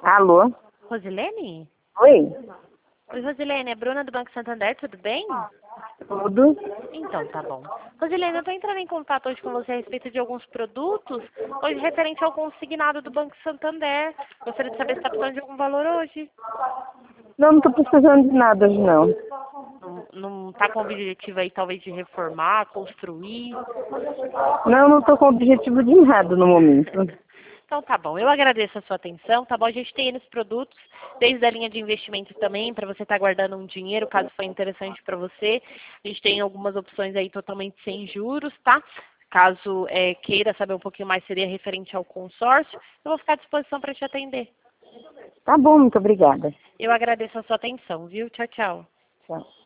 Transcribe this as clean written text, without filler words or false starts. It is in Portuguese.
Alô? Rosilene? Oi? Oi, Rosilene, é Bruna do Banco Santander, tudo bem? Tudo? Então, tá bom. Rosilene, eu tô entrando em contato hoje com você a respeito de alguns produtos, hoje referente ao consignado do Banco Santander. Gostaria de saber se está precisando de algum valor hoje. Não tô precisando de nada hoje, não. Não tá com o objetivo aí, talvez, de reformar, construir? Não tô com objetivo de nada no momento. Então tá bom, eu agradeço a sua atenção, tá bom? A gente tem esses produtos, desde a linha de investimento também, para você estar guardando um dinheiro, caso for interessante para você. A gente tem algumas opções aí totalmente sem juros, tá? Caso queira saber um pouquinho mais, seria referente ao consórcio, eu vou ficar à disposição para te atender. Tá bom, muito obrigada. Eu agradeço a sua atenção, viu? Tchau, tchau. Tchau.